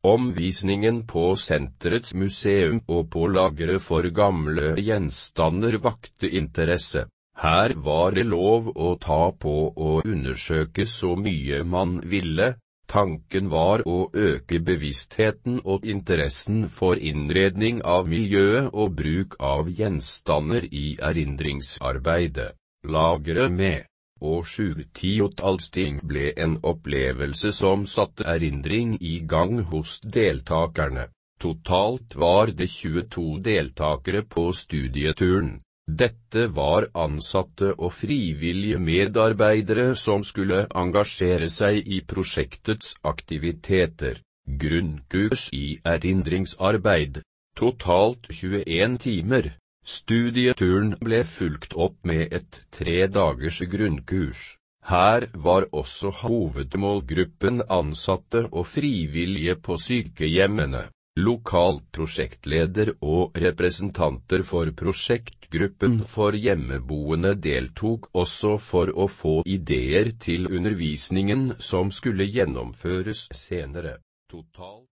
Omvisningen på senterets museum og på lageret for gamle gjenstander vakte interesse. Her var det lov å ta på og undersøke så mye man ville. Tanken var å øke bevisstheten og interessen for innredning av miljøet og bruk av gjenstander i erindringsarbeidet. Lageret med og 7-10-tallsting ble en opplevelse som satte erindring i gang hos deltakerne. Totalt var det 22 deltakere på studieturen. Dette var ansatte og frivillige medarbeidere som skulle engasjere seg i prosjektets aktiviteter. Grunnkurs i erindringsarbeid. Totalt 21 timer. Studieturen ble fulgt opp med et 3 dagers grunnkurs. Her var også hovedmålgruppen ansatte og frivillige på sykehjemmene. Lokal prosjektleder og representanter for prosjektgruppen for hjemmeboende deltok også for å få ideer til undervisningen som skulle gjennomføres senere. Totalt